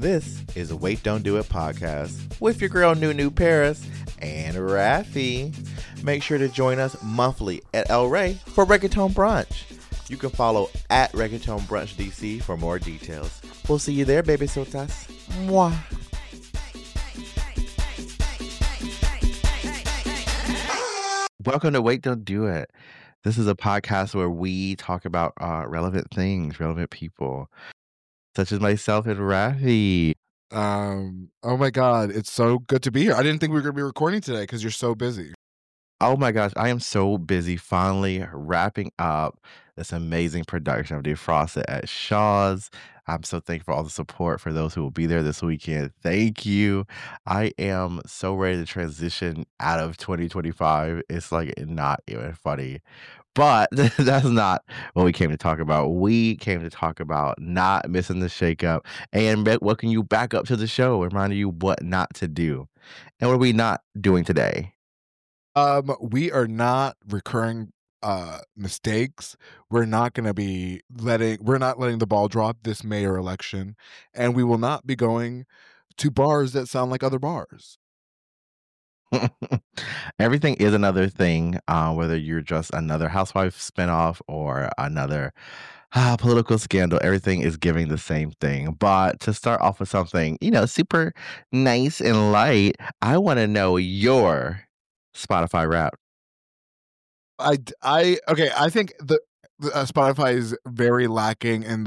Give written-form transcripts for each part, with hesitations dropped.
This is a Wait Don't Do It podcast with your girl Nunu Paris and Rafi. Make sure to join us monthly at El Rey for Reggaeton Brunch. You can follow at Reggaeton Brunch DC for more details. We'll see you there, baby sotas. Mwah. Welcome to Wait Don't Do It. This is a podcast where we talk about relevant things, relevant people, such as myself and Rafi. Oh my God, it's so good to be here. I didn't think we were going to be recording today because you're so busy. Oh my gosh, I am so busy finally wrapping up this amazing production of Defrosted at Shaw's. I'm so thankful for all the support for those who will be there this weekend. Thank you. I am so ready to transition out of 2025. It's like not even funny. But that's not what we came to talk about. We came to talk about not missing the shakeup and welcoming you back up to the show, reminding you what not to do. And what are we not doing today? We are not recurring mistakes. We're not letting the ball drop this mayor election, and we will not be going to bars that sound like other bars. Everything is another thing, whether you're just another housewife spinoff or another political scandal. Everything is giving the same thing. But to start off with something, super nice and light, I want to know your Spotify Wrapped. I think the Spotify is very lacking in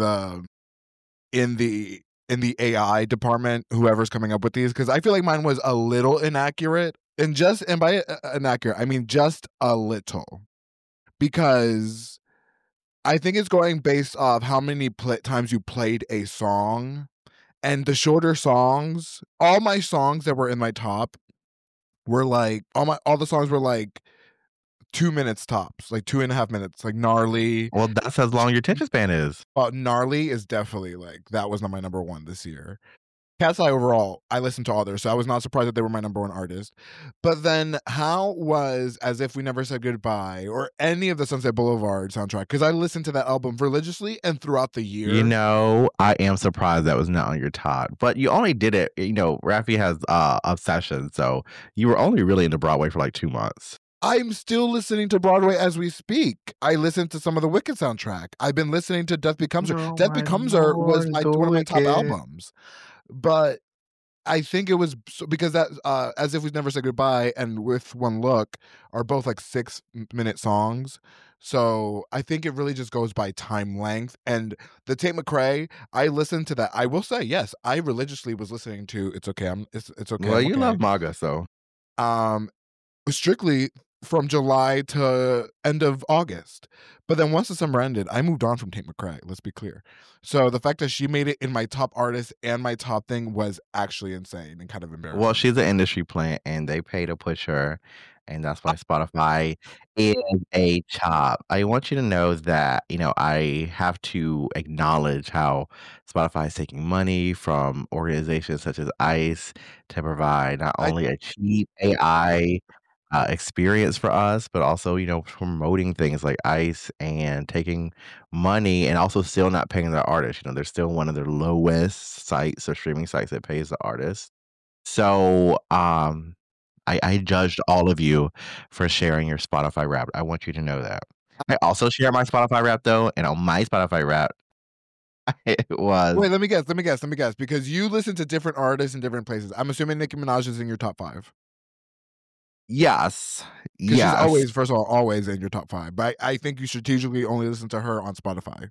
the AI department, whoever's coming up with these, because I feel like mine was a little inaccurate. And by inaccurate, I mean just a little. Because I think it's going based off how many times you played a song. And the shorter songs, all my songs that were in my top were like, all the songs were like 2 minutes tops, like 2.5 minutes, like Gnarly. Well, that's as long your attention span is. Gnarly is definitely that was not my number one this year. Cat's Eye overall, I listened to others, so I was not surprised that they were my number one artist. But then how was As If We Never Said Goodbye or any of the Sunset Boulevard soundtrack? Because I listened to that album religiously and throughout the year. I am surprised that was not on your top. But you only did it, Rafi has Obsession, so you were only really into Broadway for like 2 months. I'm still listening to Broadway as we speak. I listened to some of the Wicked soundtrack. I've been listening to Death Becomes Her. Death Becomes Her was one of my top albums. But I think it was because that As If We Never Said Goodbye and With One Look are both like 6-minute songs. So I think it really just goes by time length. And the Tate McRae, I listened to that. I will say, yes, I religiously was listening to It's Okay. It's Okay. Well, you love MAGA, so. Strictly from July to end of August. But then once the summer ended, I moved on from Tate McRae, let's be clear. So the fact that she made it in my top artist and my top thing was actually insane and kind of embarrassing. Well, she's an industry plant and they pay to push her. And that's why Spotify is a chop. I want you to know that, I have to acknowledge how Spotify is taking money from organizations such as ICE to provide not only a cheap AI experience for us, but also, promoting things like ICE and taking money and also still not paying the artists. They're still one of their lowest sites or streaming sites that pays the artists. So, I judged all of you for sharing your Spotify Wrapped. I want you to know that. I also share my Spotify Wrapped though, and on my Spotify Wrapped, it was. Wait, let me guess, because you listen to different artists in different places. I'm assuming Nicki Minaj is in your top 5. Yes. She's always, first of all, always in your top 5. But I think you strategically only listen to her on Spotify.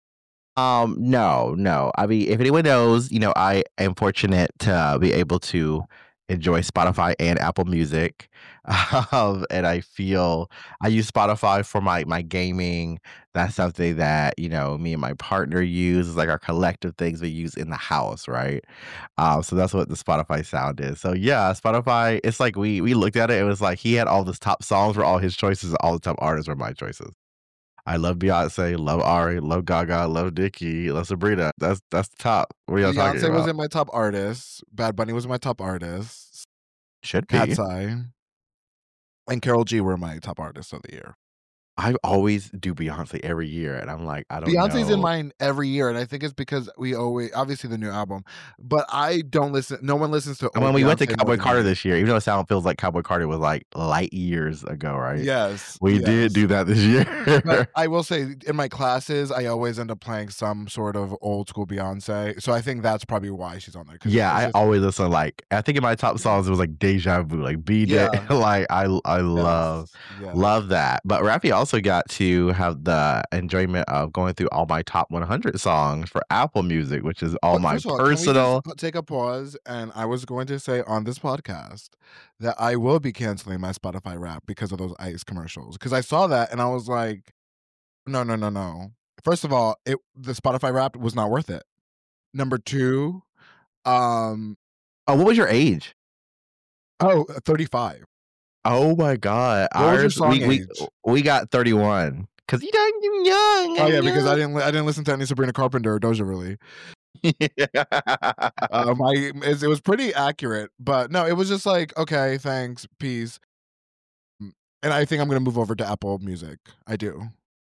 No. I mean, if anyone knows, I am fortunate to be able to enjoy Spotify and Apple Music. And I use Spotify for my gaming. That's something that, me and my partner use. It's like our collective things we use in the house, right? So that's what the Spotify sound is. So yeah, Spotify, it's like we looked at it, it was like he had all the top songs were all his choices, and all the top artists were my choices. I love Beyonce, love Ari, love Gaga, love Nicki, love Sabrina. That's the top. What are y'all talking about? Beyonce wasn't my top artist. Bad Bunny was my top artist. Should be. Cat's Eye and Karol G were my top artists of the year. I always do Beyonce every year, and I'm like, I don't Beyonce's in know. mine every year, and I think it's because we always obviously the new album, but I don't listen no one listens to And old when we went to Beyonce more Cowboy than Carter me. this year, even though it sound feels like Cowboy Carter was, like, light years ago, right? Yes, We did yes. do that this But year. I will say in my classes, I always end up playing some sort of old school Beyonce, so I think that's probably why she's on there because Yeah, it's I just always listen, like I think in my top songs, it was, like, Deja Vu, like, Beat It, yeah, like, I love yes, yes. love that. But Raffi also got to have the enjoyment of going through all my top 100 songs for Apple Music, which is all But my first of all, can we just personal. take a pause? And I was going to say on this podcast that I will be canceling my Spotify Wrap because of those ICE commercials. Because I saw that and I was like, no, no, no, no. First of all, the Spotify Wrapped was not worth it. Number two, um, Oh, what was your age? 35. Oh my god, What was your ours song age? we got 31 'cause you know, I'm young, Oh I'm yeah, because young. I didn't listen to any Sabrina Carpenter or Doja really. It was pretty accurate, but no, it was just like okay, thanks, peace. And I think I'm gonna move over to Apple Music. I do.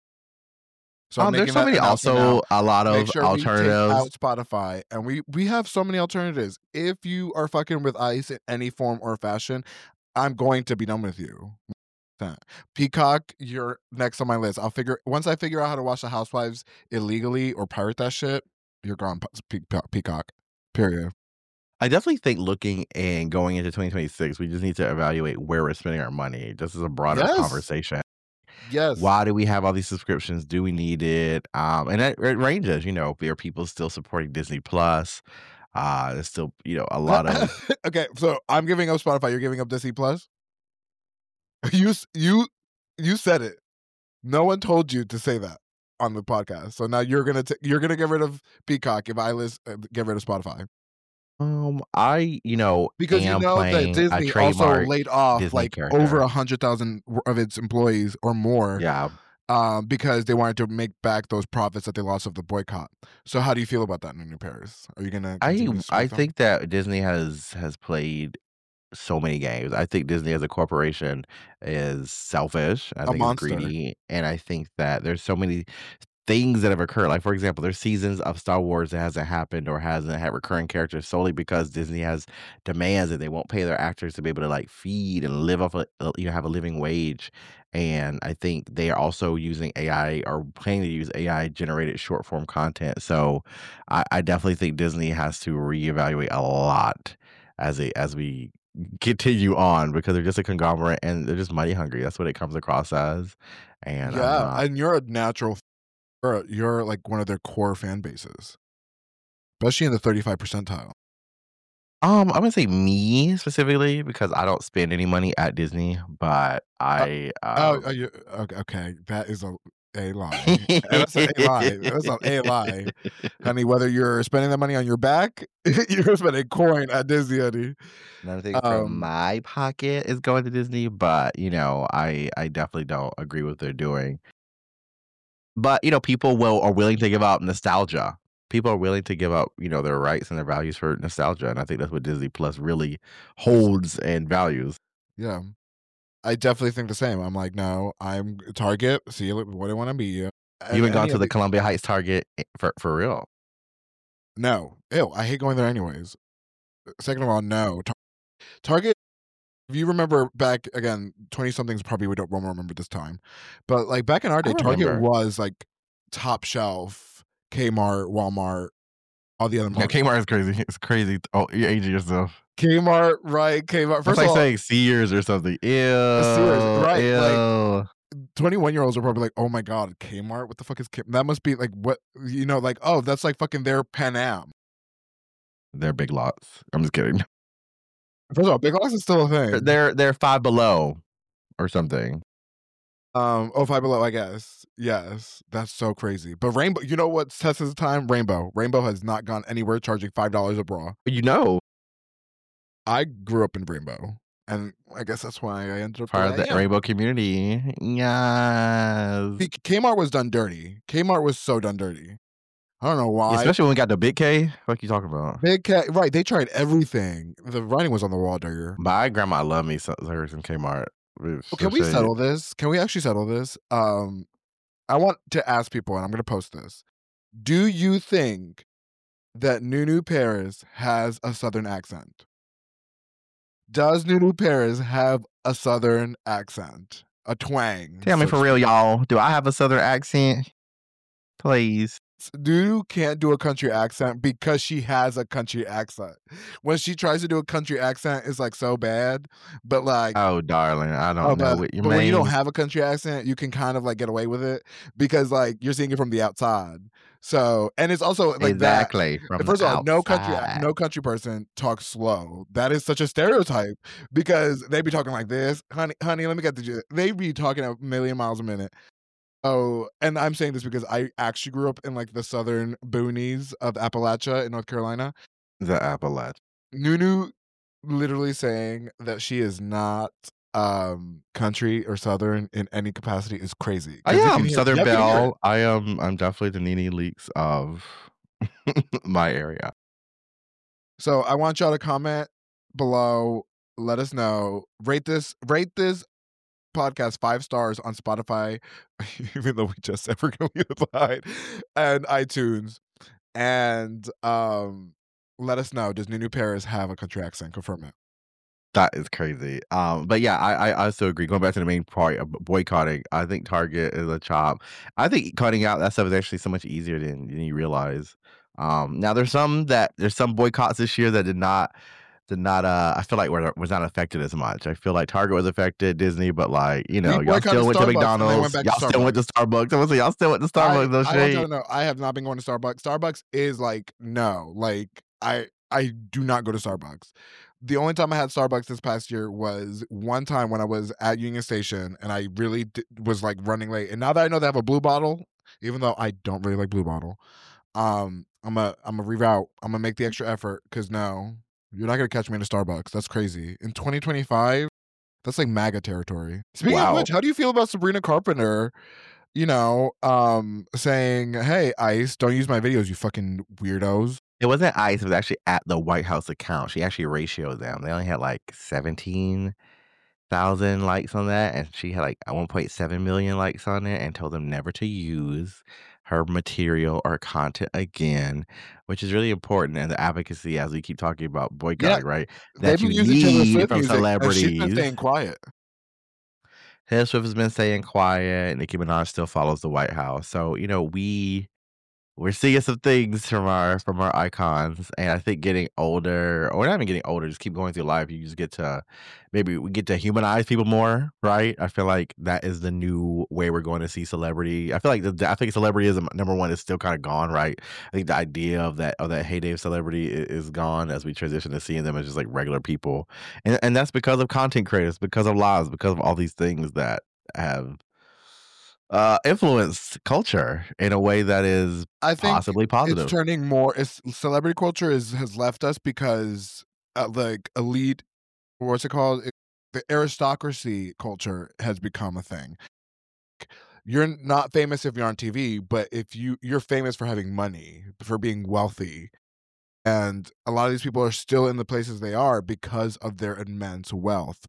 So I'm There's making so that many announcement now. also a lot Make of sure we take alternatives. out Spotify, and we have so many alternatives. If you are fucking with ICE in any form or fashion, I'm going to be done with you. Peacock, you're next on my list. Once I figure out how to watch The Housewives illegally or pirate that shit, you're gone. Peacock. Period. I definitely think looking and going into 2026, we just need to evaluate where we're spending our money, just as a broader Yes. conversation. Yes. Why do we have all these subscriptions? Do we need it? And it ranges, are people still supporting Disney Plus? There's still, a lot of. Okay, so I'm giving up Spotify. You're giving up Disney Plus. You s- you you said it. No one told you to say that on the podcast. So now you're gonna get rid of Peacock if get rid of Spotify I, because you am know that playing a Disney also trademark laid off Disney like over character. 100,000 of its employees or more, Yeah. because they wanted to make back those profits that they lost of the boycott. So how do you feel about that in Paris? Are you gonna I continue to I support them? think that Disney has played so many games. I think Disney as a corporation is selfish. I A think it's monster. greedy, and I think that there's so many things that have occurred. Like, for example, there's seasons of Star Wars that hasn't happened or hasn't had recurring characters solely because Disney has demands that they won't pay their actors to be able to like feed and live off have a living wage. And I think they are also using AI or planning to use AI generated short form content. So I definitely think Disney has to reevaluate a lot as we continue on because they're just a conglomerate and they're just money hungry. That's what it comes across as. And I'm Yeah, not. and you're a natural. You're like one of their core fan bases, especially in the 35 percentile. I'm gonna say me specifically because I don't spend any money at Disney, but Uh, I, you okay, okay, that is a lie. That's a lie. That's a lie, honey. Whether you're spending that money on your back, you're spending coin at Disney, honey. nothing from Um, my pocket is going to Disney, but, I definitely don't agree with what they're doing. But, people are willing to give up nostalgia. People are willing to give up, their rights and their values for nostalgia, and I think that's what Disney Plus really is holds and values. yeah. I definitely think the same. I'm like, no, I'm Target. See you. What do I want to be you? You And haven't gone any to of the the Columbia Heights Target for real. no, ew. I hate going there anyways. Second of all, no. Target. If you remember back again, 20 somethings probably won't remember this time. But like back in our I day, Target remember. was like top shelf, Kmart, Walmart, all the other Yeah, markets. Kmart is crazy. It's crazy. Oh, you're aging yourself. Kmart, right? Kmart. That's First of like all, saying Sears or something. Sears, Ew, right? Like ew. 21-year-olds are probably like, oh my god, Kmart. What the fuck is Kmart? That must be like what like oh, that's like fucking their Pan Am. They're Big Lots. I'm just kidding. First of all, Big Lots is still a thing. They're Five Below or something. Oh, Five Below, I guess. Yes, that's so crazy. But Rainbow, you know what sets the time? Rainbow has not gone anywhere charging $5 a bra. You know, I grew up in Rainbow, and I guess that's why I ended up the part way of I the am. rainbow community. Yes. Kmart was done dirty. Kmart was so done dirty. I don't know why. Especially when we got the Big K. What you talking about? Big Cat, right? They tried everything. The writing was on the wall, digger. My grandma loved me her some Kmart. Well, It's can so we shady. settle this? Can we actually settle this? I want to ask people, and I'm gonna post this. Do you think that Nunu Paris has a Southern accent? Does Nunu Paris have a Southern accent? A twang, Tell me so to for real, speak? y'all. Do I have a Southern accent? Please. Nunu can't do a country accent because she has a country accent. When she tries to do a country accent, it's like so bad. But like, Oh, darling, I oh, don't know but what you but when you don't mean. have a country accent, you can kind of like get away with it because like you're seeing it from the outside. So, and it's also like that. Exactly, from the First of all, outside. no country person talks slow. That is such a stereotype because they be talking like this, honey. Let me get the. They be talking a million miles a minute. Oh, and I'm saying this because I actually grew up in like the southern boonies of Appalachia in North Carolina. The Appalachia. Nunu literally saying that she is not country or southern in any capacity is crazy I because am Southern you can hear it. Belle. I'm definitely the Nene Leaks of my area. So I want y'all to comment below. Let us know. Rate this podcast 5 stars on Spotify, even though we just said we're gonna leave it behind, and iTunes. And let us know. Does Nunu Paris have a country accent? Confirm it. That is crazy. But yeah, I also agree. Going back to the main part of boycotting, I think Target is a chop. I think cutting out that stuff is actually so much easier than you realize. Now there's some boycotts this year that did not I feel like was not affected as much. I feel like Target was affected, Disney, but like, We y'all boycotted still went to Starbucks and they went McDonald's, back to y'all still went to Starbucks. Starbucks. I was like, y'all still went to Starbucks, no I want y'all shade. to know I have not been going to Starbucks. Starbucks is like no, like I do not go to Starbucks. The only time I had Starbucks this past year was one time when I was at Union Station and I really was like running late. And now that I know they have a blue bottle, even though I don't really like blue bottle, I'm a reroute. I'm gonna make the extra effort because no, you're not gonna catch me in a Starbucks. That's crazy. In 2025, that's like MAGA territory. Speaking of Wow. which, how do you feel about Sabrina Carpenter? Saying, "Hey, ICE, don't use my videos, you fucking weirdos." It wasn't ICE, it was actually at the White House account. She actually ratioed them. They only had like 17,000 likes on that, and she had like 1.7 million likes on it and told them never to use her material or content again, which is really important in the advocacy as we keep talking about Yeah, boycotting, right? they've That been you using Taylor need Swift from music, and she's been celebrities. staying quiet. Taylor Swift has been staying quiet. Nicki Minaj still follows the White House. So, we're seeing some things from our icons, and I think getting older, or not even getting older, just keep going through life. You just get to maybe we get to humanize people more, right? I feel like that is the new way we're going to see celebrity. I feel like I think celebrityism number one is still kind of gone, right? I think the idea of that heyday of celebrity is gone as we transition to seeing them as just like regular people, and that's because of content creators, because of lives, because of all these things that have influenced culture in a way that is I think possibly it's positive. turning more. It's celebrity culture has left us because like elite, what's it called? The aristocracy culture has become a thing. You're not famous if you're on TV, but if you're famous for having money, for being wealthy. And a lot of these people are still in the places they are because of their immense wealth.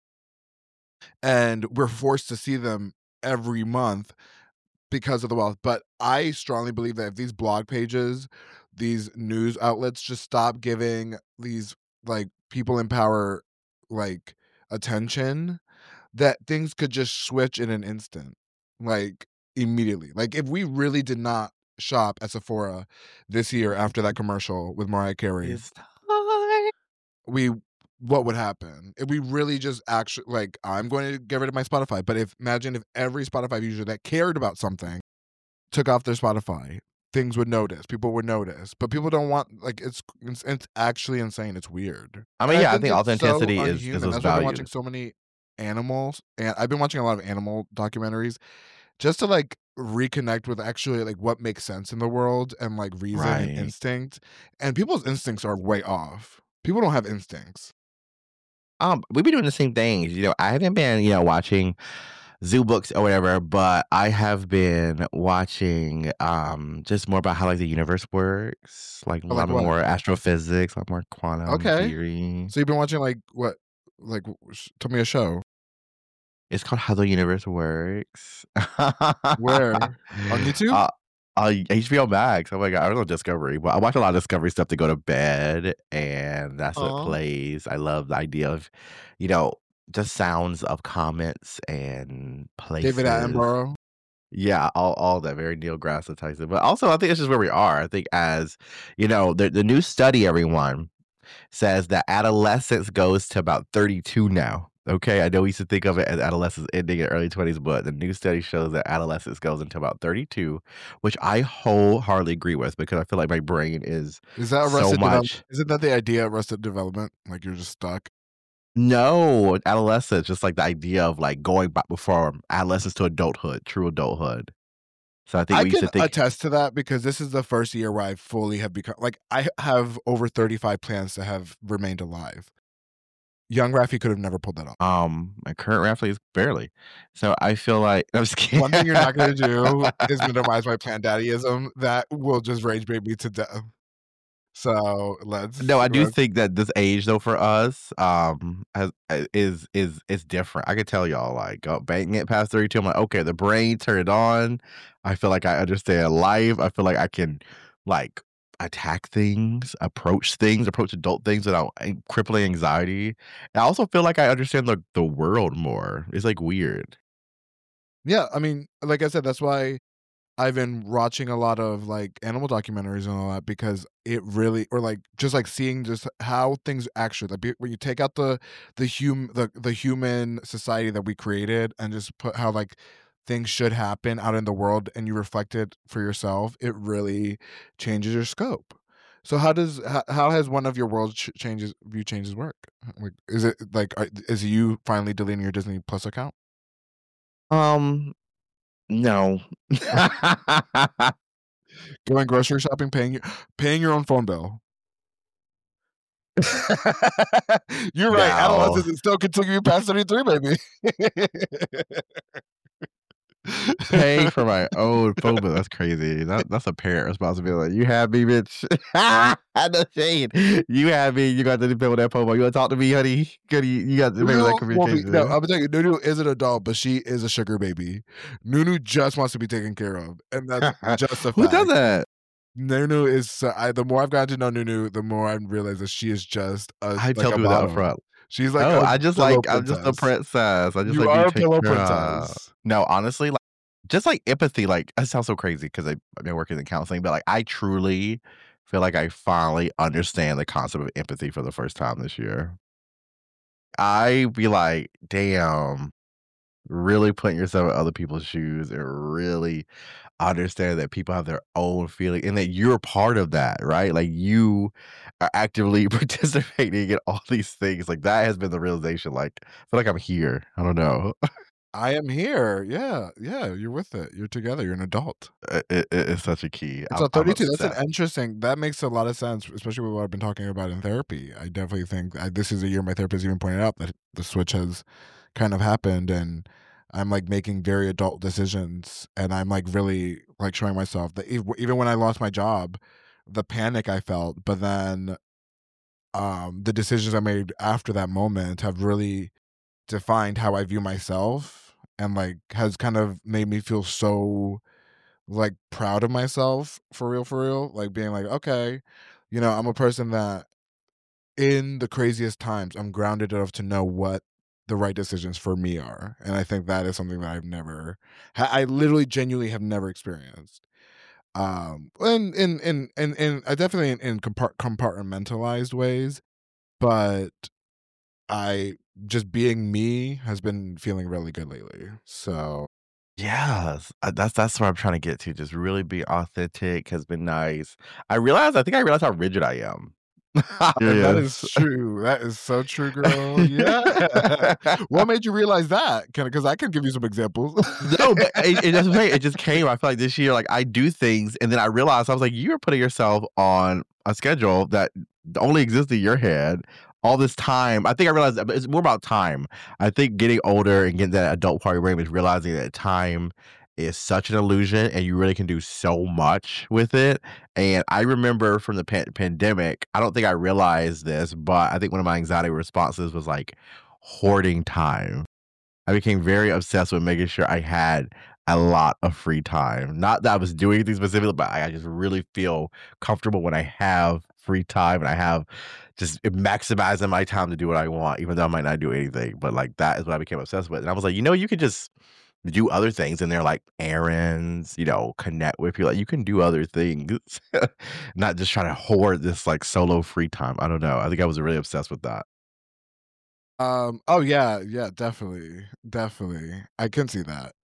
And we're forced to see them every month because of the wealth. But I strongly believe that if these blog pages, these news outlets just stop giving these like people in power like attention, that things could just switch in an instant. Like immediately. Like if we really did not shop at Sephora this year after that commercial with Mariah Carey, It's time. we what would happen if we really just actually like I'm going to get rid of my Spotify, but if imagine if every Spotify user that cared about something took off their Spotify, things would notice, people would notice, but people don't want like it's actually insane, it's weird. I And mean, I yeah, I think think it's so authenticity is unhuman. what's That's why I've been watching valued. so many animals, and I've been watching a lot of animal documentaries just to like reconnect with actually like what makes sense in the world and like reason and Right. instinct. And people's instincts are way off. People don't have instincts. We've been doing the same things. I haven't been, watching zoo books or whatever, but I have been watching just more about how like the universe works, like a But like lot what? more astrophysics, a lot more quantum Okay. theory. So you've been watching like what? Like tell me a show. It's called How the Universe Works. Where? On YouTube? Uh, HBO Max. Oh my god, I don't know Discovery, but I watch a lot of Discovery stuff to go to bed, and that's what Aw. plays. I love the idea of, you know, just sounds of comments and David places. Attenborough. Yeah, all that very Neil deGrasse Tyson. But also, I think it's just where we are. I think as the new study, everyone says that adolescence goes to about 32 now. Okay, I know we used to think of it as adolescence ending in early 20s, but the new study shows that adolescence goes into about 32, which I wholeheartedly agree with because I feel like my brain is Is that so Arrested Development? much. Isn't that the idea of Arrested Development? Like you're just stuck. No, adolescence, just like the idea of like going back before adolescence to adulthood, true adulthood. So I think I we used can to think, attest to that because this is the first year where I fully have become like I have over 35 plans to have remained alive. Young Raffi could have never pulled that off. my current rap is barely. So I feel like I'm just kidding. One thing you're not gonna do is minimize my plan daddyism. That will just rage bait me to death. So No, I do let's think that this age though for us, has is different. I could tell y'all like banging it past 32, I'm like, okay, the brain turned on. I feel like I understand life. I feel like I can like attack things, approach adult things without crippling anxiety. And I also feel like I understand the world more. It's like weird. yeah, I mean, like I said, that's why I've been watching a lot of like animal documentaries and all that because it really, or like just like seeing just how things actually like when you take out the human society that we created and just put how like things should happen out in the world and you reflect it for yourself, it really changes your scope. So how has one of your world changes view changes work? Like, is it like is you finally deleting your Disney Plus account? Um, no. Going grocery shopping, paying your own phone bill. You're right. No. Adolescence is still continuing past 33, baby. Paying for my own phone bill, that's crazy. That's a parent responsibility. You had me, bitch. No shade. You had me. You got to pay with that phone bill. You want to talk to me, honey? Goody, you got to pay with that Nunu will be no. communication. I'm telling you, Nunu is an adult, but she is a sugar baby. Nunu just wants to be taken care of, and that's just a Who does fact. that? Nunu is. The more I've gotten to know Nunu, the more I realize that she is just I like tell a people that up bottom. front. She's like Oh, a pillow I'm just a princess. princess. I just You like being are a taken pillow care of. princess. No, honestly, like just like empathy, like that sounds so crazy because I've been working in counseling, but like I truly feel like I finally understand the concept of empathy for the first time this year. I be like, damn, really putting yourself in other people's shoes and really understand that people have their own feeling and that you're part of that, right? Like you are actively participating in all these things. Like that has been the realization. Like I feel like I'm here. I don't know. I am here. Yeah, yeah, you're with it. You're together. You're an adult. It's such a key. And so I'm 32, that's an obsessed. interesting that makes a lot of sense, especially with what I've been talking about in therapy. I definitely think this is a year my therapist even pointed out that the switch has kind of happened and I'm like making very adult decisions and I'm like really like showing myself that even when I lost my job, the panic I felt, but then the decisions I made after that moment have really defined how I view myself and like has kind of made me feel so like proud of myself for real, like being like, okay, I'm a person that in the craziest times, I'm grounded enough to know what the right decisions for me are. And I think that is something that I've never, I literally genuinely have never experienced. And I definitely in compartmentalized ways, but I just being me has been feeling really good lately. So Yes, that's what I'm trying to get to. Just really be authentic has been nice. I think I realized how rigid I am. and that is Yes. true. That is so true, girl. Yeah. What made you realize that? Because I can give you some examples. No, but it doesn't it just came. I feel like this year, like I do things, and then I realized I was like, you're putting yourself on a schedule that only exists in your head all this time. I think I realized that, but it's more about time. I think getting older and getting that adult part of your brain is realizing that time is such an illusion, and you really can do so much with it. And I remember from the pandemic, I don't think I realized this, but I think one of my anxiety responses was like hoarding time. I became very obsessed with making sure I had a lot of free time. Not that I was doing anything specific, but I just really feel comfortable when I have free time and I have just maximizing my time to do what I want, even though I might not do anything. But like that is what I became obsessed with. And I was like, you could just do other things in there like errands, connect with people. Like you can do other things, not just try to hoard this like solo free time. I don't know. I think I was really obsessed with that. Oh yeah, yeah, definitely, definitely. I can see that.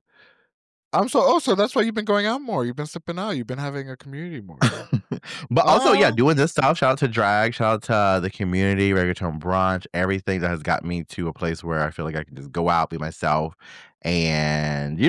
So that's why you've been going out more. You've been stepping out. You've been having a community more. But also, yeah, Oh, doing this stuff, shout out to drag, shout out to the community, reggaeton brunch, everything that has got me to a place where I feel like I can just go out, be myself, and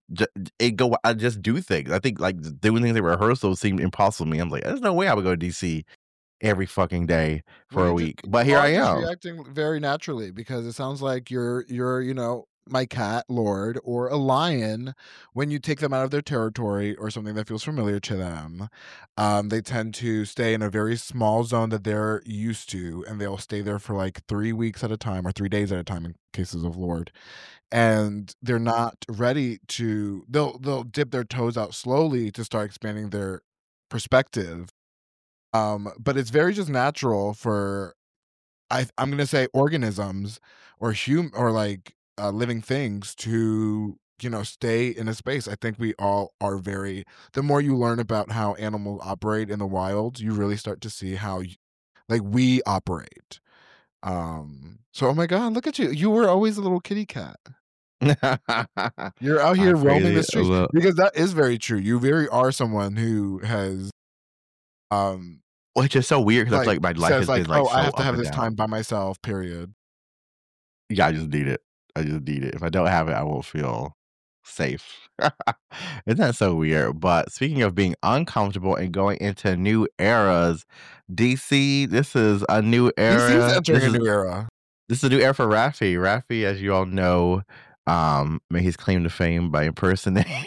I just do things. I think like doing things at rehearsals seemed impossible to me. I'm like, there's no way I would go to DC every fucking day well, for a week. But here are I just am. reacting very naturally because it sounds like you're my cat lord or a lion when you take them out of their territory or something that feels familiar to them. They tend to stay in a very small zone that they're used to, and they'll stay there for like 3 weeks at a time or 3 days at a time in cases of lord, and they're not ready to. They'll dip their toes out slowly to start expanding their perspective. But it's very just natural for I'm gonna say organisms or like living things to stay in a space. I think we all are very. The more you learn about how animals operate in the wild, you really start to see how like we operate. So oh my god, look at you! You were always a little kitty cat. You're out I here roaming the created a streets little. because that is very true. You very are someone who has um Which is so weird because I feel like like my life says has like, been like oh, I so have to up have and this down. time by myself. Period. Yeah, I just need it. I just need it. If I don't have it, I won't feel safe. Isn't that so weird? But speaking of being uncomfortable and going into new eras, DC, this is a new DC's era. entering a new era. This is a new era for Raffi. Raffi, as you all know, made his claim to fame by impersonating.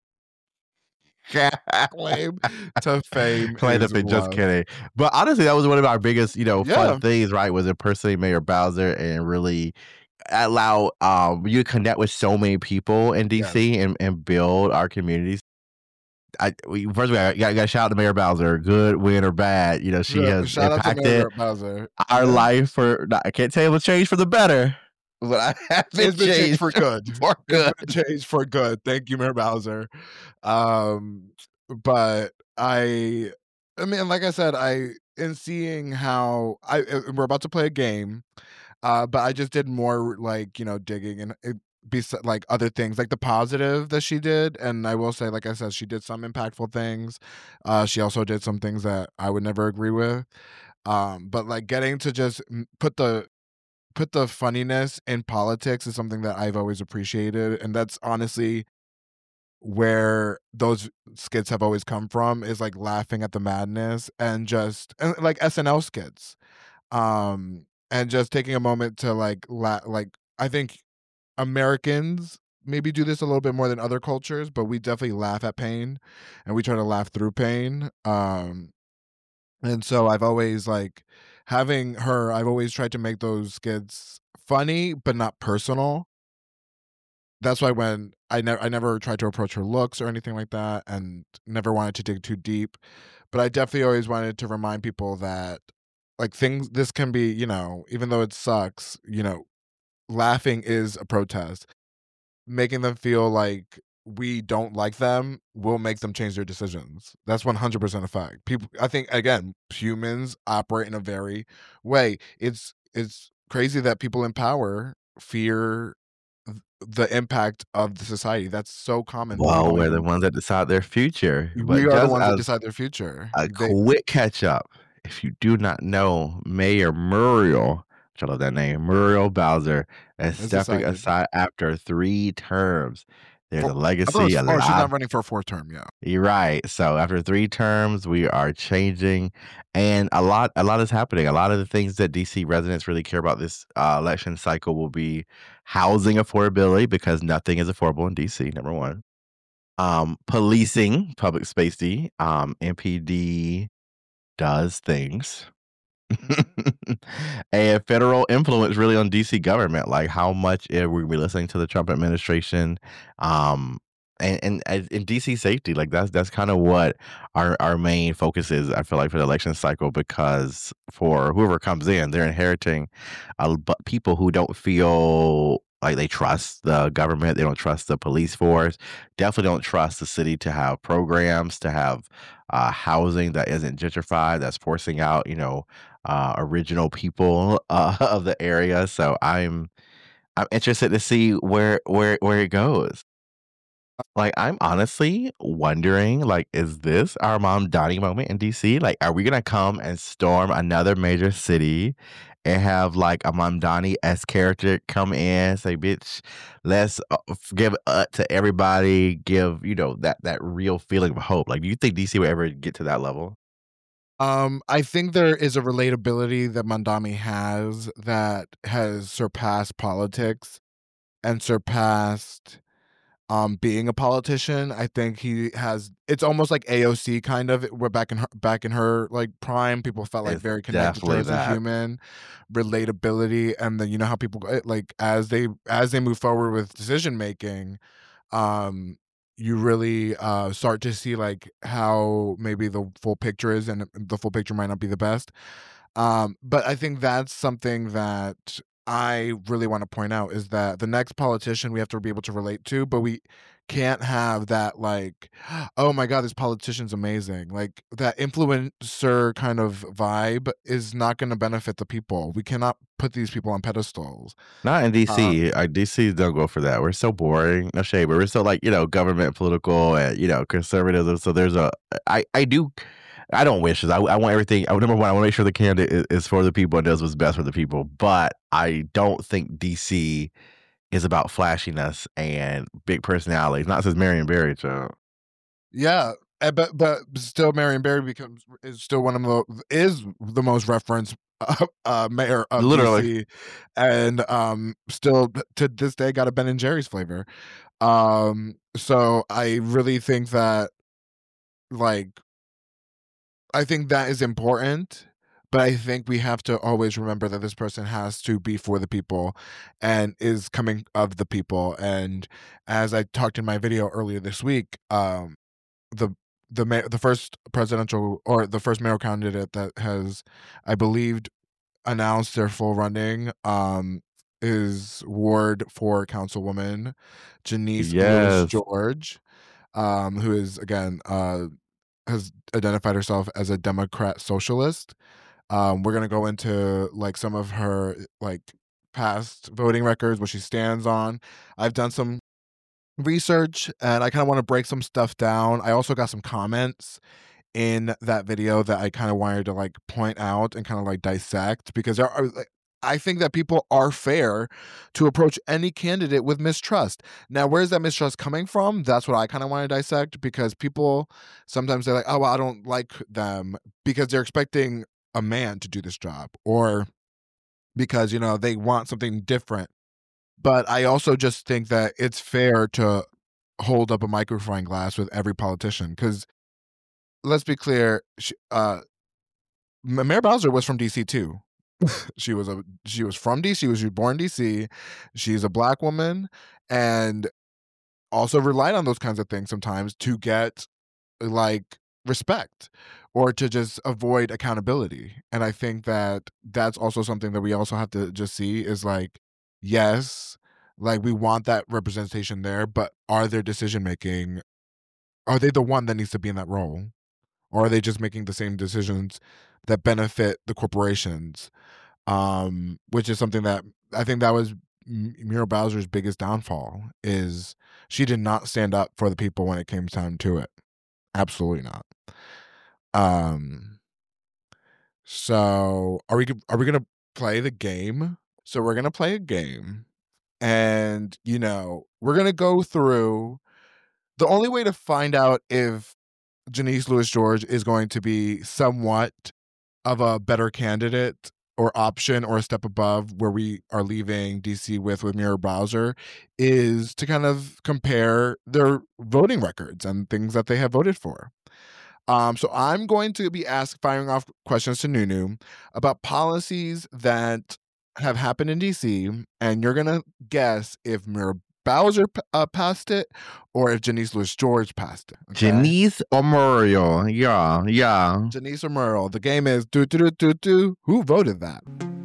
Claim to fame Claim to is fame, just wild. kidding. But honestly, that was one of our biggest, fun Yeah, things, right? Was impersonating Mayor Bowser and really allow you to connect with so many people in yes. DC and build our communities. First of all, got to shout out to Mayor Bowser, good, win or bad. She Yeah, has shout out to impacted Mayor Bowser. our Yeah. life for. I can't tell you it's changed for the better, but I have been It's been changed changed for good. for It's good. been changed for good. Thank you, Mayor Bowser. Um, but I mean, like I said, in seeing how we're about to play a game. But I just did more like, digging and like other things, like the positive that she did. And I will say, like I said, she did some impactful things. She also did some things that I would never agree with. But like getting to just put the funniness in politics is something that I've always appreciated. And that's honestly where those skits have always come from, is like laughing at the madness and like SNL skits, and just taking a moment to like I think Americans maybe do this a little bit more than other cultures, but we definitely laugh at pain and we try to laugh through pain. And so I've always like having her, I've always tried to make those skits funny but not personal. That's why when I never tried to approach her looks or anything like that, and never wanted to dig too deep. But I definitely always wanted to remind people that like things this can be, even though it sucks, laughing is a protest. Making them feel like we don't like them will make them change their decisions. That's 100% a fact. People, I think, again, humans operate in a very way. It's crazy that people in power fear the impact of the society. That's so common, but we Well, don't we're the even. ones that decide their future. We But are the just ones that as decide their future. a quick catch up, if you do not know, Mayor Muriel, which I love that name, Muriel Bowser, is Has stepping decided. aside after 3 terms. There's For, a I thought it legacy, was, a oh, she's lot. not running for a fourth term. Yeah. You're right. So after 3 terms, we are changing, and a lot is happening. A lot of the things that DC residents really care about this election cycle will be housing affordability, because nothing is affordable in DC. Number one, policing, public safety. MPD does things. And federal influence really on DC government, like how much we listening to the Trump administration, um, and DC safety, like that's kind of what our main focus is. I feel like for the election cycle, because for whoever comes in, they're inheriting people who don't feel like they trust the government, they don't trust the police force, definitely don't trust the city to have programs, to have housing that isn't gentrified, that's forcing out, original people of the area. So I'm interested to see where it goes. Like, I'm honestly wondering, like, is this our Mom Donnie moment in DC? Like, are we gonna come and storm another major city and have like a Mom Donnie-esque character come in, say, "Bitch, let's give to everybody, give that real feeling of hope." Like, do you think DC will ever get to that level? I think there is a relatability that Mandami has that has surpassed politics and surpassed being a politician. I think he has it's almost like AOC kind of. We're back in her like prime. People felt like It's very connected to her definitely as a that. human, relatability, and then you know how people like as they move forward with decision making, um you really start to see like how maybe the full picture is, and the full picture might not be the best. But I think that's something that I really want to point out is that the next politician we have to be able to relate to, but we can't have that like, oh my god, this politician's amazing. Like that influencer kind of vibe is not going to benefit the people. We cannot put these people on pedestals. Not in Um, DC. DC don't go for that. We're so boring. No shade, but we're so like, government political and, conservatism. So there's I do, I don't wish this. I want everything. Number one, I want to make sure the candidate is for the people and does what's best for the people. But I don't think DC is about flashiness and big personalities. Not since Marion Barry, child. Yeah, but still, Marion Barry becomes is still one of the is the most referenced mayor of Literally. DC, and still to this day got a Ben and Jerry's flavor. So I really think that like I think that is important. But I think we have to always remember that this person has to be for the people and is coming of the people. And as I talked in my video earlier this week, the the first presidential or the first mayoral candidate that has, I believed, announced their full running, is Ward 4 Councilwoman Janice Lewis Yes. George, who is again has identified herself as a Democrat socialist. We're gonna go into like some of her like past voting records, what she stands on. I've done some research and I kind of want to break some stuff down. I also got some comments in that video that I kind of wanted to like point out and kind of like dissect because there are like I think that people are fair to approach any candidate with mistrust. Now, where's that mistrust coming from? That's what I kind of want to dissect because people sometimes they're like, oh, well, I don't like them because they're expecting a man to do this job or because, they want something different. But I also just think that it's fair to hold up a microphone glass with every politician because let's be clear, Mayor Bowser was from DC too. She was from DC. She was born in DC. She's a black woman, and also relied on those kinds of things sometimes to get like respect or to just avoid accountability. And I think that that's also something that we also have to just see is like, yes, like we want that representation there, but are their decision making? Are they the one that needs to be in that role? Or are they just making the same decisions that benefit the corporations? Which is something that I think that was Muriel Bowser's biggest downfall is she did not stand up for the people when it came time to it. Absolutely not. Um, so are we gonna play the game? So we're gonna play a game, and we're gonna go through. The only way to find out if Janice Lewis George is going to be somewhat of a better candidate or option or a step above where we are leaving DC with Muriel Bowser is to kind of compare their voting records and things that they have voted for. So I'm going to be firing off questions to Nunu about policies that have happened in DC, and you're gonna guess if Mira Bowser passed it or if Janice Lewis George passed it. Okay? Janice or Muriel? Yeah, yeah. Janice or Merle. The game is do do do do do. Who voted that?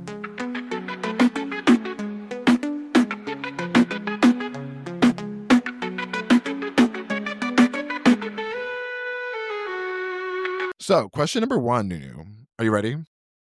So, question number 1, Nunu. Are you ready?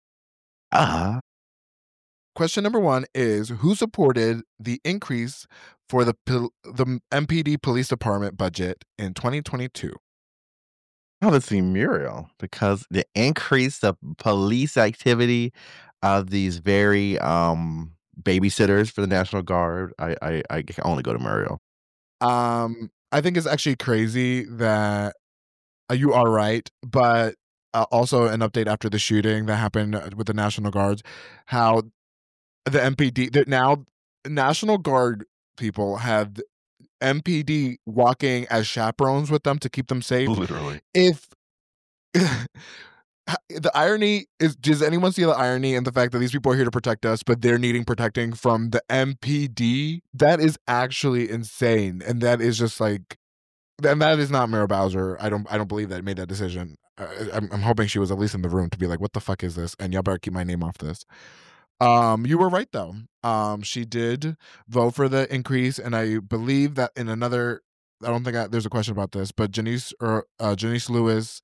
Question number 1 is who supported the increase for the MPD Police Department budget in 2022? Obviously Muriel, because the increase of police activity of these very babysitters for the National Guard, I can only go to Muriel. I think it's actually crazy that you are right, but also an update after the shooting that happened with the National Guards, how the MPD that now National Guard people have MPD walking as chaperones with them to keep them safe. Literally. If the irony is, does anyone see the irony in the fact that these people are here to protect us, but they're needing protecting from the MPD? That is actually insane, and that is just like, and that is not Mira Bowser. I don't believe that made that decision. I'm hoping she was at least in the room to be like, "What the fuck is this?" And y'all better keep my name off this. You were right though. She did vote for the increase, and I believe that in another. I don't think there's a question about this, but Janice Lewis,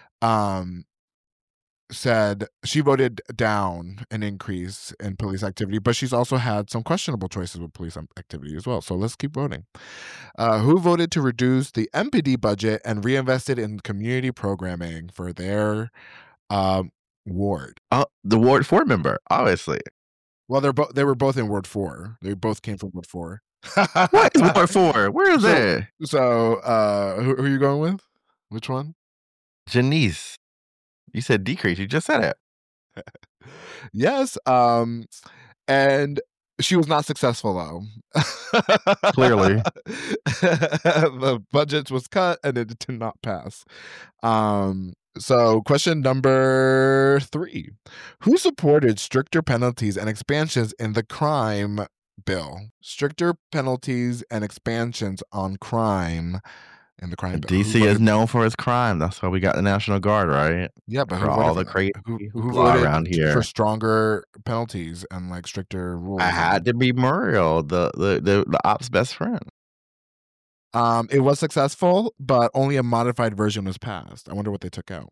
said she voted down an increase in police activity, but she's also had some questionable choices with police activity as well. So let's keep voting. Who voted to reduce the MPD budget and reinvested in community programming for their ward? The Ward 4 member, obviously. Well, they were both in Ward 4. They both came from Ward 4. What is Ward 4? Where is it? So, who are you going with? Which one? Janice. You said decrease. You just said it. Yes. And she was not successful though. Clearly. The budget was cut and it did not pass. So question number 3. Who supported stricter penalties and expansions in the crime bill? Stricter penalties and expansions on crime in the crime bill. DC is known for its crime. That's why we got the National Guard, right? Yeah, but for all the crazy who voted around here for stronger penalties and like stricter rules? I had to be Muriel, the ops best friend. It was successful, but only a modified version was passed. I wonder what they took out.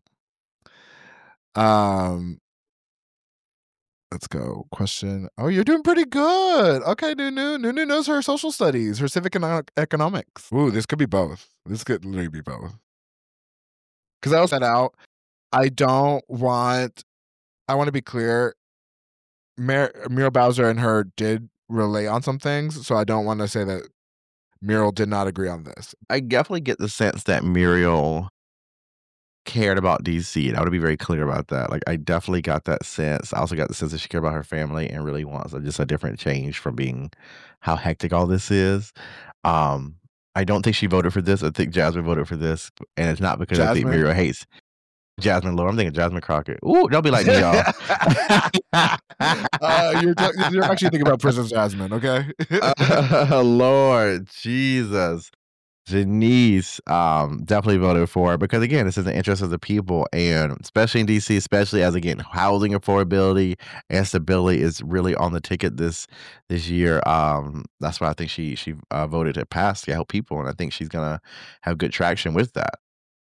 Let's go. Question. Oh, you're doing pretty good. Okay, Nunu. Nunu knows her social studies, her civic and economics. Ooh, this could be both. This could literally be both. Because I also said out, I want to be clear. Muriel Bowser and her did relate on some things, so I don't want to say that Muriel did not agree on this. I definitely get the sense that Muriel cared about DC, and I want to be very clear about that. Like, I definitely got that sense. I also got the sense that she cared about her family and really wants just a different change from being how hectic all this is. I don't think she voted for this. I think Jasmine voted for this, and it's not because I think Muriel hates Jasmine Lord. I'm thinking Jasmine Crockett. Ooh, don't be like me, y'all. You're actually thinking about Princess Jasmine, okay? Lord Jesus. Janice definitely voted for it because, again, this is in the interest of the people, and especially in DC, especially as, again, housing affordability and stability is really on the ticket this year. That's why I think she voted to pass to help people, and I think she's gonna have good traction with that.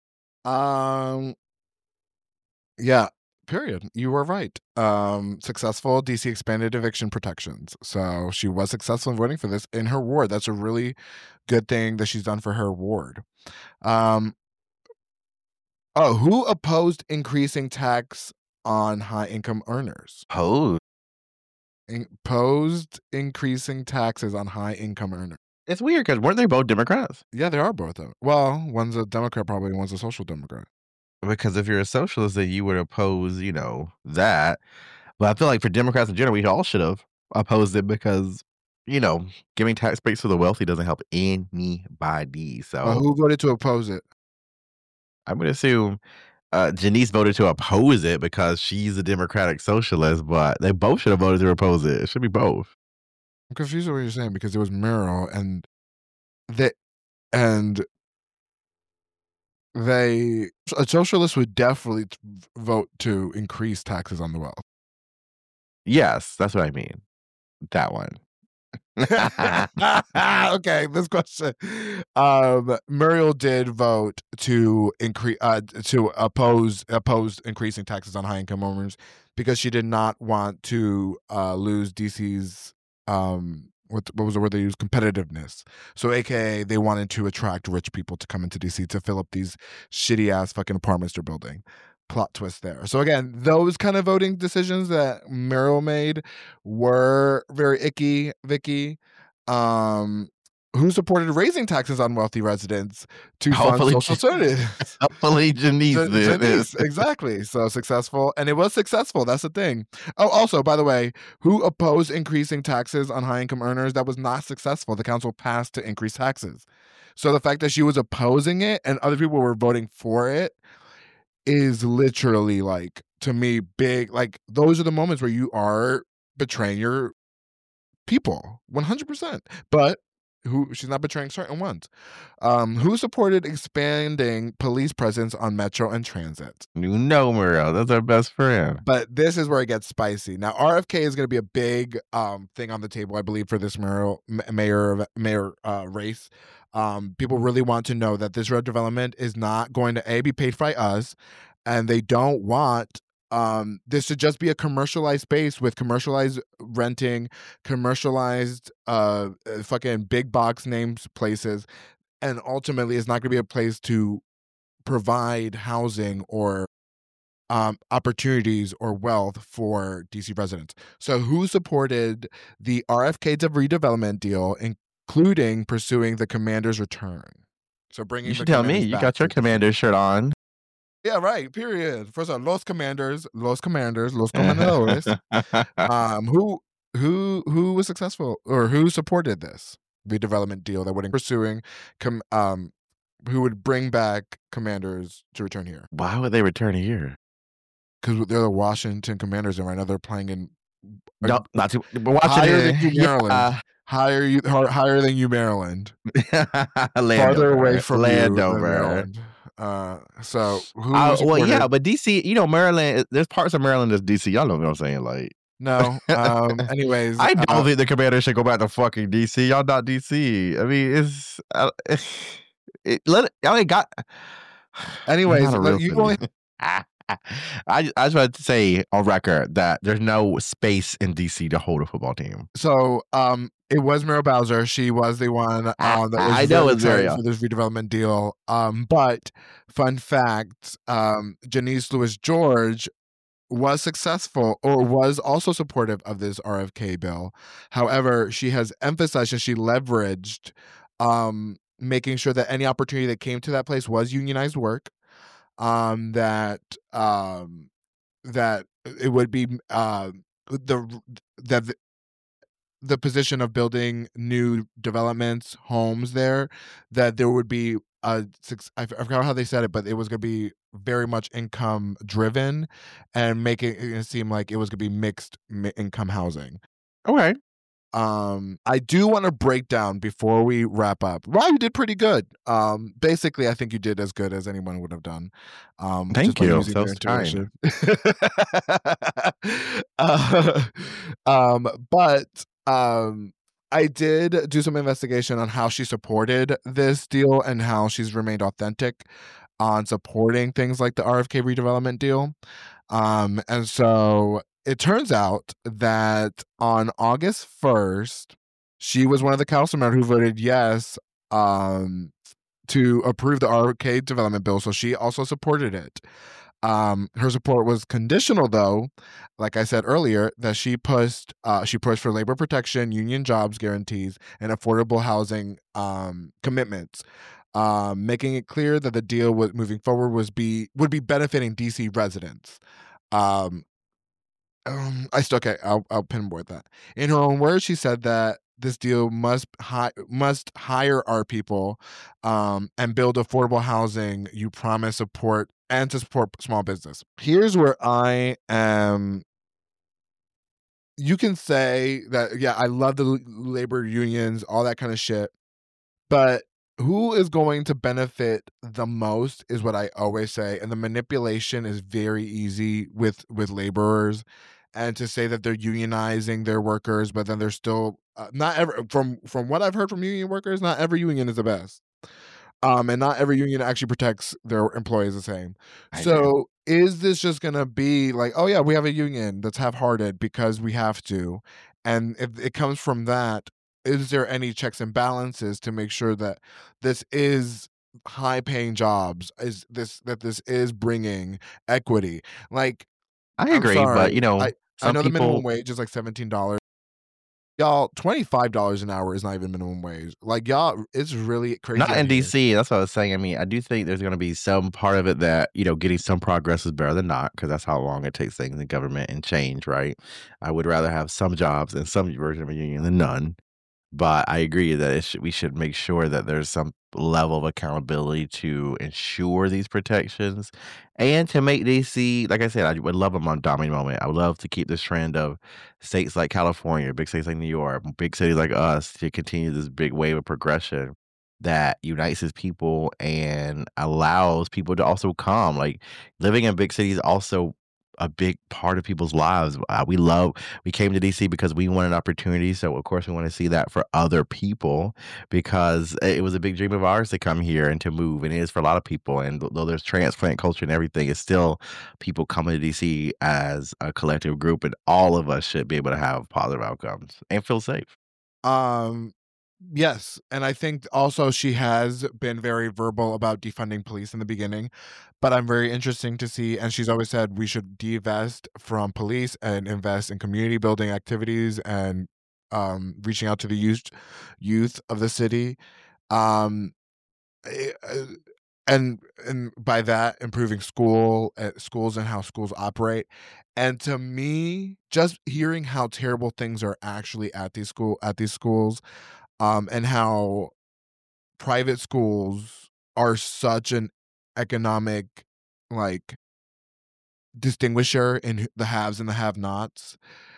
Yeah. Period. You were right. Successful. DC expanded eviction protections. So she was successful in voting for this in her ward. That's a really good thing that she's done for her ward. Who opposed increasing tax on high income earners? Opposed increasing taxes on high income earners. It's weird because weren't they both Democrats? Yeah, they are both. Well, one's a Democrat probably, and one's a social democrat. Because if you're a socialist, then you would oppose, that. But I feel like for Democrats in general, we all should have opposed it because, giving tax breaks to the wealthy doesn't help anybody. So who voted to oppose it? I would assume Janice voted to oppose it because she's a Democratic socialist, but they both should have voted to oppose it. It should be both. I'm confused with what you're saying because it was Muriel and they and they a socialist would definitely vote to increase taxes on the wealth. Yes, that's what I mean. That one. Okay, this question. Muriel did vote to increase to oppose increasing taxes on high income earners because she did not want to lose DC's what was the word they used, competitiveness. So aka they wanted to attract rich people to come into DC to fill up these shitty ass fucking apartments they're building. Plot twist there. So again, those kind of voting decisions that Muriel made were very icky, Vicky. Who supported raising taxes on wealthy residents to fund Hopefully, social services? hopefully Janice did Janice, this. exactly. So successful, and it was successful. That's the thing. Oh, also, by the way, who opposed increasing taxes on high income earners? That was not successful. The council passed to increase taxes. So the fact that she was opposing it and other people were voting for it is literally, like, to me, big. Like, those are the moments where you are betraying your people 100%. But she's not betraying certain ones. Who supported expanding police presence on metro and transit? You know, Muriel, that's our best friend. But this is where it gets spicy. Now, RFK is going to be a big thing on the table, I believe, for this mayor race. People really want to know that this road development is not going to be paid by us, and they don't want this should just be a commercialized space with commercialized renting, commercialized fucking big box names places, and ultimately it's not going to be a place to provide housing or opportunities or wealth for DC residents. So who supported the RFK redevelopment deal, including pursuing the commander's return? So bringing You the should tell me. commanders You back got your to DC. commander shirt on. Yeah, right. Period. First of all, los commanders, los commandadores. Who was successful or who supported this redevelopment deal that would pursuing who would bring back commanders to return here? Why would they return here? Because they're the Washington Commanders, and right now they're playing in No, not too. But higher than Washington, you, Maryland. yeah. Higher than you, Maryland. Landover, Farther away from you than Landover. Maryland. So who Well, supported? yeah, but DC, you know, Maryland. There's parts of Maryland that's DC. Y'all know what I'm saying, like. No. Anyways, I don't think the commander should go back to fucking DC. Y'all not DC. I mean, it's let it. Y'all ain't got. anyways, Not a real you thing. only I just wanted to say on record that there's no space in DC to hold a football team. so it was Muriel Bowser. She was the one that was I know it's very Muriel. for this redevelopment deal. But fun fact, Janice Lewis George was successful or was also supportive of this RFK bill. However, she has emphasized that she leveraged making sure that any opportunity that came to that place was unionized work. That it would be the position of building new developments, homes there, that there would be I forgot how they said it, but it was going to be very much income driven and making it seem like it was going to be mixed income housing. Okay. I do want to break down before we wrap up. Well, you did pretty good. Basically, I think you did as good as anyone would have done. Thank just by you. using So your kind. intuition. But I did do some investigation on how she supported this deal and how she's remained authentic on supporting things like the RFK redevelopment deal. And so it turns out that on August 1st, she was one of the councilmen who voted yes to approve the RFK development bill. So she also supported it. Her support was conditional, though, like I said earlier, that she pushed for labor protection, union jobs guarantees, and affordable housing commitments, making it clear that the deal moving forward would be benefiting DC residents. I still okay. I'll pinboard that. In her own words, she said that this deal must hire our people, and build affordable housing you promise support and to support small business. Here's where I am. You can say that, yeah, I love the labor unions, all that kind of shit. But who is going to benefit the most is what I always say, and the manipulation is very easy with laborers, and to say that they're unionizing their workers, but then they're still not ever from what I've heard from union workers, not every union is the best. And not every union actually protects their employees the same. I agree. So, is this just gonna be like, "Oh, yeah, we have a union that's half-hearted because we have to," and if it comes from that, is there any checks and balances to make sure that this is high-paying jobs? This is bringing equity? Like, I I'm agree, but, sorry, I some know the minimum people wage is, like, $17. Y'all, $25 an hour is not even minimum wage. Like, y'all, it's really crazy not out in here. DC, that's what I was saying. I mean, I do think there's gonna be some part of it that, getting some progress is better than not, because that's how long it takes things in government and change, right? I would rather have some jobs and some version of a union than none. But I agree that we should make sure that there's some level of accountability to ensure these protections and to make DC, like I said, I would love a Mondami moment. I would love to keep this trend of states like California, big states like New York, big cities like us to continue this big wave of progression that unites its people and allows people to also come. Like, living in big cities also a big part of people's lives. We came to DC because we wanted opportunity, so of course we want to see that for other people because it was a big dream of ours to come here and to move, and it is for a lot of people. And though there's transplant culture and everything, it's still people coming to DC as a collective group, and all of us should be able to have positive outcomes and feel safe. Um, yes, and I think also she has been very verbal about defunding police in the beginning, but I'm very interesting to see, and she's always said we should divest from police and invest in community building activities and reaching out to the youth of the city. Um, eh, uh, and by that improving schools and how schools operate. And to me, just hearing how terrible things are actually at these schools, and how private schools are such an economic, like, distinguisher in the haves and the have-nots.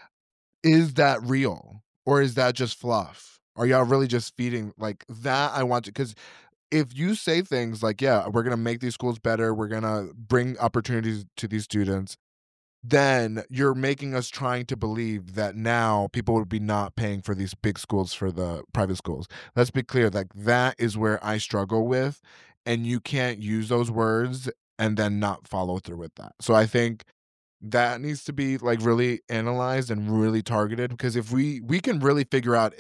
Is that real? Or is that just fluff? Are y'all really just feeding like that? I want to, because if you say things like, "Yeah, we're gonna make these schools better, we're gonna bring opportunities to these students," then you're making us trying to believe that now people would be not paying for these big schools for the private schools. Let's be clear, like, that is where I struggle with, and you can't use those words and then not follow through with that. So I think that needs to be, like, really analyzed and really targeted, because if we can really figure out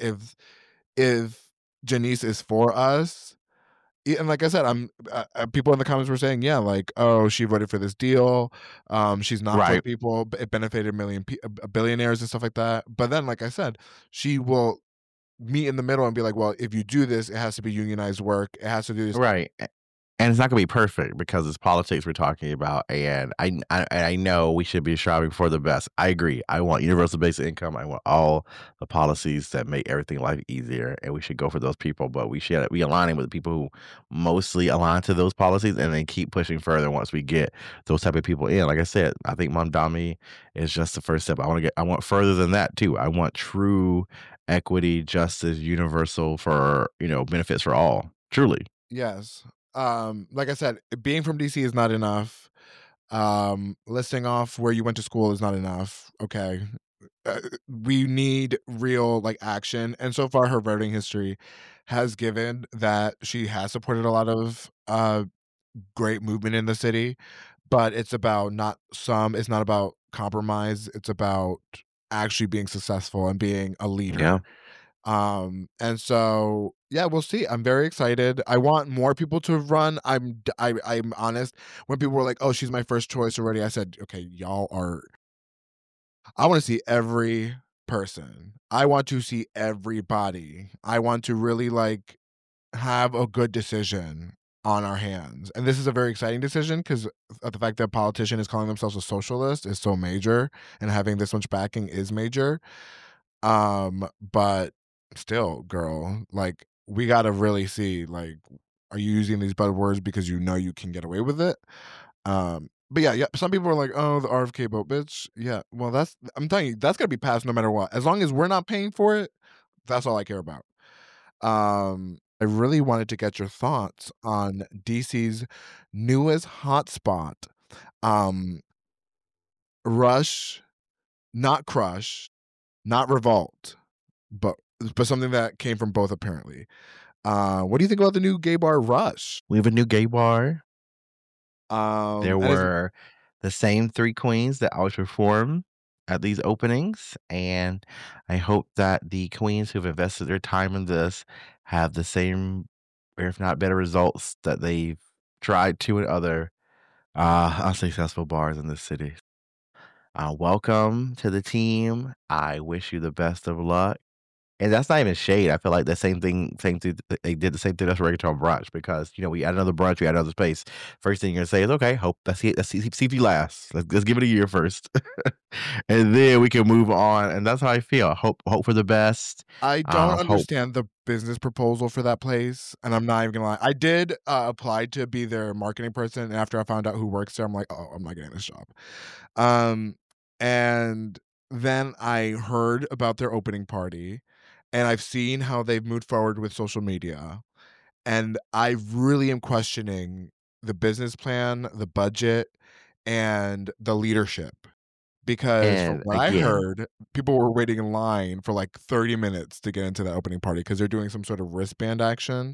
if Janice is for us. And like I said, people in the comments were saying, yeah, like, oh, she voted for this deal. She's not for Right. people. It benefited billionaires and stuff like that. But then, like I said, she will meet in the middle and be like, well, if you do this, it has to be unionized work. It has to do this. Right. And it's not gonna be perfect because it's politics we're talking about, and I know we should be striving for the best. I agree. I want universal basic income. I want all the policies that make everything life easier, and we should go for those people. But we should be aligning with the people who mostly align to those policies, and then keep pushing further once we get those type of people in. Like I said, I think Mamdani is just the first step. I want further than that too. I want true equity, justice, universal for benefits for all. Truly. Yes. Like I said, being from DC is not enough. Listing off where you went to school is not enough. Okay. We need real, like, action. And so far, her voting history has given that she has supported a lot of great movement in the city, but it's not about compromise, it's about actually being successful and being a Yeah. leader. And so, yeah, we'll see. I'm very excited. I want more people to run. I'm honest. When people were like, "Oh, she's my first choice already," I said, "Okay, y'all are." I want to see every person. I want to see everybody. I want to really, like, have a good decision on our hands. And this is a very exciting decision because the fact that a politician is calling themselves a socialist is so major, and having this much backing is major. But Still, girl, like, we gotta really see, like, are you using these buzzwords because you know you can get away with it? But yeah, some people are like, "Oh, the RFK boat, bitch." Yeah, well, that's I'm telling you, that's gonna be passed no matter what. As long as we're not paying for it, that's all I care about. I really wanted to get your thoughts on DC's newest hotspot, um, Rush, not Crush, not Revolt, but something that came from both apparently. What do you think about the new gay bar Rush? We have a new gay bar. There And it's were the same 3 queens that always perform at these openings, and I hope that the queens who've invested their time in this have the same, or if not better results that they've tried to in other, unsuccessful bars in this city. Welcome to the team. I wish you the best of luck. And that's not even shade. I feel like the same thing they did the same thing that's reggaeton brunch because, we add another brunch, we add another space. First thing you're gonna say is, "Okay, hope let's see if you last. Let's give it a year first, and then we can move on." And that's how I feel. Hope for the best. I don't Hope understand the business proposal for that place, and I'm not even gonna lie. I did, apply to be their marketing person, and after I found out who works there, I'm like, "Oh, I'm not getting this job." Um, and then I heard about their opening party, and I've seen how they've moved forward with social media, and I really am questioning the business plan, the budget, and the leadership. Because from and what I again, heard, people were waiting in line for, like, 30 minutes to get into that opening party because 'cause they're doing some sort of wristband action,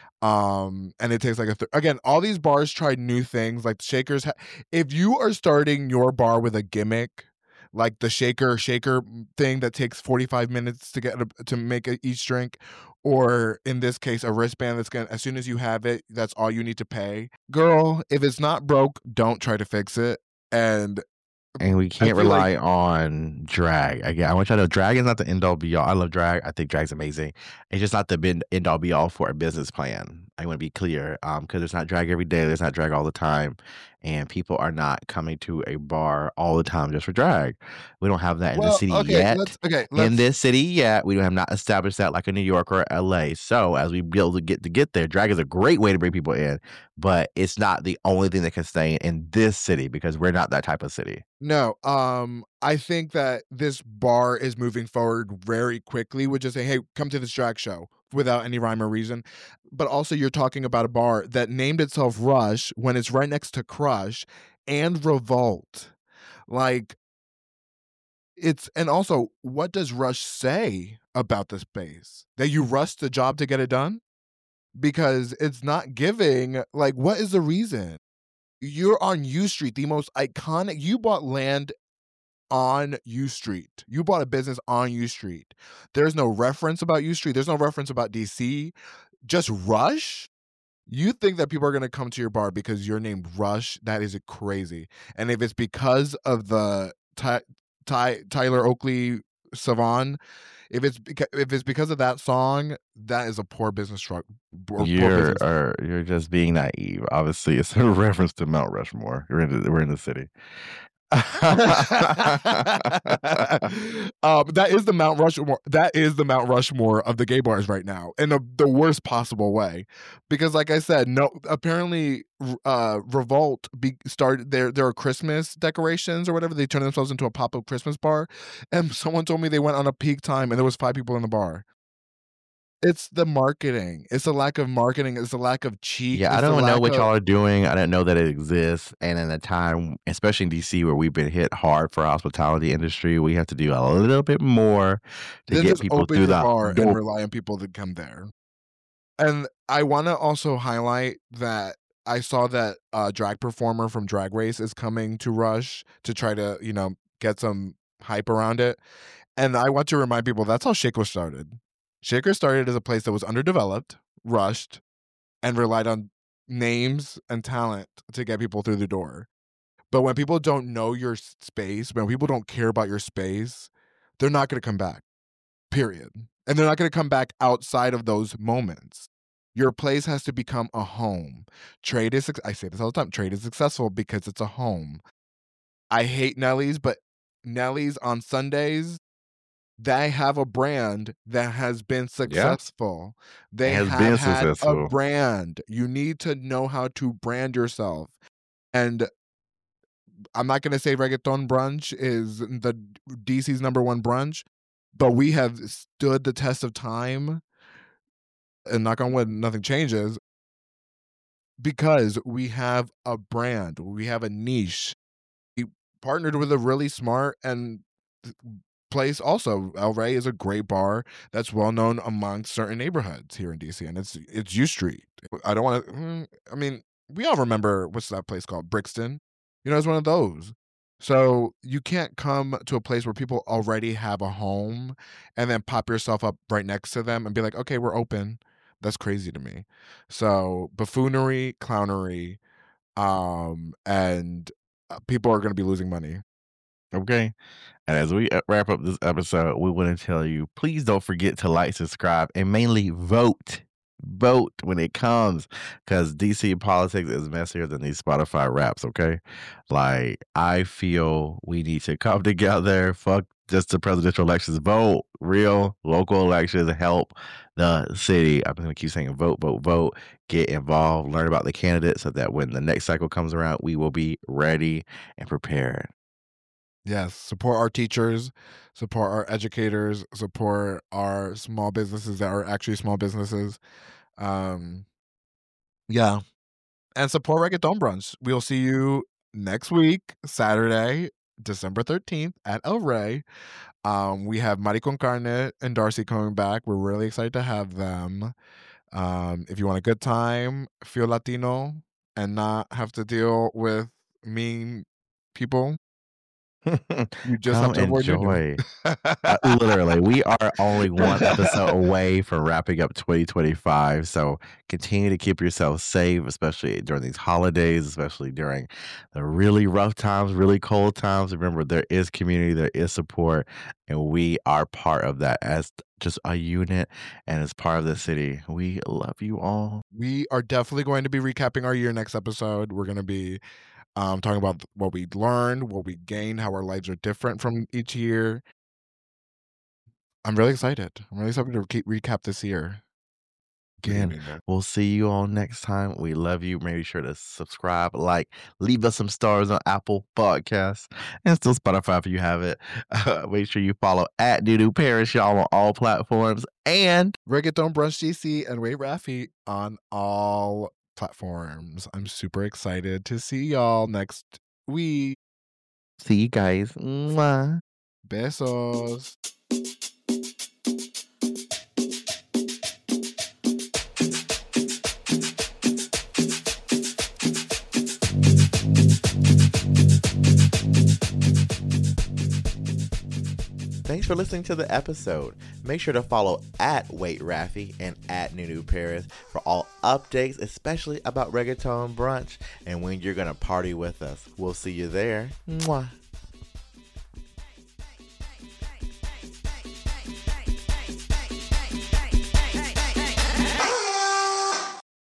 and it takes, like, again, all these bars tried new things, like, Shakers if you are starting your bar with a gimmick, like the shaker thing that takes 45 minutes to get to make each drink, or in this case, a wristband that's gonna as soon as you have it, that's all you need to pay. Girl, if it's not broke, don't try to fix it, and and we I can't feel like rely on drag. Again, I want y'all to know drag is not the end all be all. I love drag. I think drag's amazing. It's just not the end all be all for a business plan. I want to be clear, because there's not drag every day. There's not drag all the time, and people are not coming to a bar all the time just for drag. We don't have that in the well, city yet. In let's this city yet, we have not established that like in New York or LA. So as we build to get there, drag is a great way to bring people in, but it's not the only thing that can stay in this city because we're not that type of city. no, I think that this bar is moving forward very quickly with just saying, "Hey, come to this drag show," without any rhyme or reason. But also you're talking about a bar that named itself Rush when it's right next to Crush and Revolt. Like, it's and also, what does Rush say about the space? That you rushed the job to get it done? Because it's not giving like, what is the reason? You're on U Street, the most iconic you bought land on U Street. You bought a business on U Street. There's no reference about U Street. There's no reference about DC. Just Rush? You think that people are gonna come to your bar because you're named Rush? That is crazy. And if it's because of the Tyler Oakley Savon, if it's because of that song, that is a poor business poor business. You're just being naive. Obviously, it's a reference to Mount Rushmore. We're in the city. That is the Mount Rushmore. That is the Mount Rushmore of the gay bars right now, in the worst possible way. Because, like I said, no, apparently, Revolt started their Christmas decorations or whatever. They turned themselves into a pop up Christmas bar, and someone told me they went on a peak time and there was 5 people in the bar. It's the marketing. It's the lack of marketing. It's the lack of cheek. Yeah, I It's the don't even know lack what of y'all are doing. I didn't know that it exists. And in a time, especially in DC, where we've been hit hard for hospitality industry, we have to do a little bit more to then get just people open through your the bar and door. rely on people to come there. And I wanna also highlight that I saw that a drag performer from Drag Race is coming to Rush to try to, get some hype around it, and I want to remind people that's how Shaker started. Shaker started as a place that was underdeveloped, rushed, and relied on names and talent to get people through the door. But when people don't know your space, when people don't care about your space, they're not gonna come back. Period. And they're not gonna come back outside of those moments. Your place has to become a home. I say this all the time, trade is successful because it's a home. I hate Nelly's, but Nelly's on Sundays they have a brand that has been Yeah, successful. it They has have been had a successful. brand. You need to know how to brand yourself. And I'm not gonna say Reggaeton Brunch is the DC's number one brunch, but we have stood the test of time, and knock on wood, nothing changes, because we have a brand, we have a niche. We partnered with a really smart and place also. El Rey is a great bar that's well known among certain neighborhoods here in DC, and it's U Street. I don't want to. I mean, we all remember what's that place called, Brixton. It's one of those. So you can't come to a place where people already have a home and then pop yourself up right next to them and be like, okay, we're open. That's crazy to me. So buffoonery, clownery, and people are going to be losing money. Okay. And as we wrap up this episode, we want to tell you, please don't forget to like, subscribe, and mainly vote. Vote when it comes, because DC politics is messier than these Spotify raps, okay? Like, I feel we need to come together. Fuck just the presidential elections. Vote. Real local elections help the city. I'm going to keep saying vote, vote, vote. Get involved. Learn about the candidates so that when the next cycle comes around, we will be ready and prepared. Yes, support our teachers, support our educators, support our small businesses that are actually small businesses. Um, yeah, and support Reggaeton Brunch. We'll see you next week, Saturday, December 13th at El Rey. We have Mari Con Carne and Darcy coming back. We're really excited to have them. If you want a good time, feel Latino, and not have to deal with mean people, you just have Come to avoid Nunu. enjoy. Literally, we are only one episode away from wrapping up 2025. So continue to keep yourself safe, especially during these holidays, especially during the really rough times, really cold times. Remember, there is community, there is support, and we are part of that as just a unit and as part of the city. We love you all. We are definitely going to be recapping our year next episode. We're going to be talking about what we learned, what we gained, how our lives are different from each year. I'm really excited. I'm really excited to recap this year. Good Again, evening, man. we'll see you all next time. We love you. Make sure to subscribe, like, leave us some stars on Apple Podcasts and still Spotify if you have it. Make sure you follow at Nunu Paris, y'all, on all platforms. And Reggaeton Brunch GC and Wait Raffy on all platforms. I'm super excited to see y'all next week. see you guys. Mwah. Besos. Thanks for listening to the episode. Make sure to follow at Wait Raffy and at Nunu Paris for all updates, especially about Reggaeton Brunch and when you're going to party with us. We'll see you there. Mwah.